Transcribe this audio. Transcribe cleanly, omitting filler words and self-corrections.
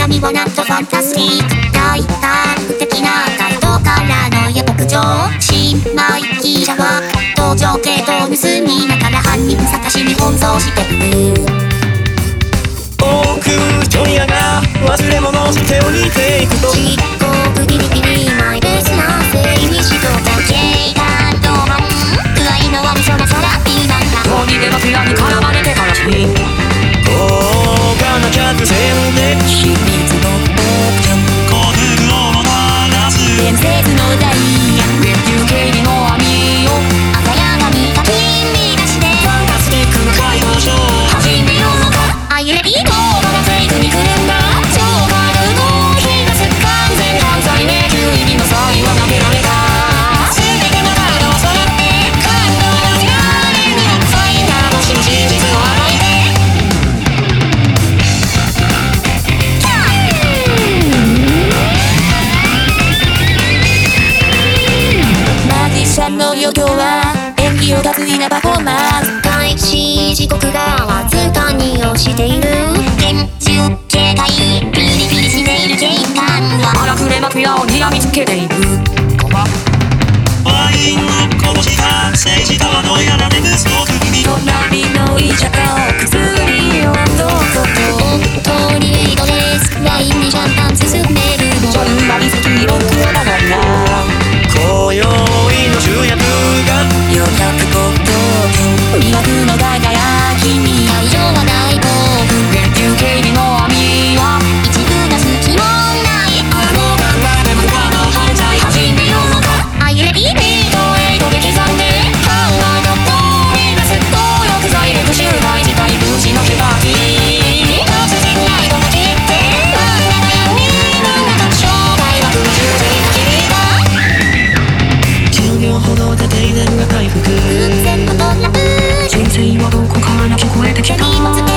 らみはなんとファンタスティック。大胆不敵な態度からの予告状。新米記者は搭乗系統盗みながら犯人探しに奔走してる。 多くちょいやが忘れ物して降りていくと漆黒ギリギリマイペースな整理士と警官同伴。具合の悪そうなサラピーマンがもう逃げばピラに絡まれてからし豪華な客船で秘密のオークション。 コールを鳴らす伝説のダイヤ連休警備の網を鮮やかにかき乱してファンタスティックな怪盗ショー始めようか。あゆれびのまだフェイクに来るんだ。超軽動き出す完全犯罪ね。 急にの際は投げられた。 全てのカードを揃って感動の時間に最楽しい事実を暴いてマジシャンの余興は演技を担いなパフォーマンス。開始時刻がわずかに押している。厳重警戒ピリピリしている警官は荒くれ幕屋を睨みつけている。 ワインをこぼした政治家はどうやらレブスを含み隣の医者がお薬をどうぞと。本当にエイドです。ラインにシャンパン進めるの。 順番に席にロックをながら今宵の主役が予約ごと魅惑の輝きに会場は大興奮。 連休警備の網は一部が隙もないあの考えでも他の犯罪始めようか。 あゆれびビートエイトで刻んでハンマーの通り出す暴力罪歴集会自体無事のケバキ突然ライトが消えて真ん中やみんなと正体は空中で 10秒ほどで停電が回復偶然のトラブル先生はどこから聞こえてきた。 手にもつけ